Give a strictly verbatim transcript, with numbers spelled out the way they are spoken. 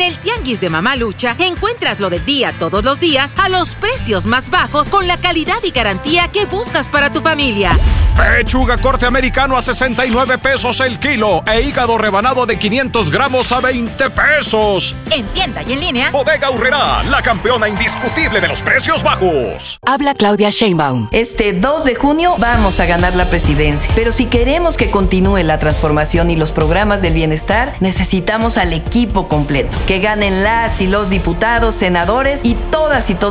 En el Tianguis de Mamalucha encuentras lo del día todos los días a los precios más bajos con la calidad y garantía que buscas para tu familia. Pechuga corte americano a sesenta y nueve pesos el kilo e hígado rebanado de quinientos gramos a veinte pesos. En tienda y en línea. Bodega Aurrerá, la campeona indiscutible de los precios bajos. Habla Claudia Sheinbaum. Este dos de junio vamos a ganar la presidencia. Pero si queremos que continúe la transformación y los programas del bienestar, necesitamos al equipo completo. Que ganen las y los diputados, senadores y todas y todos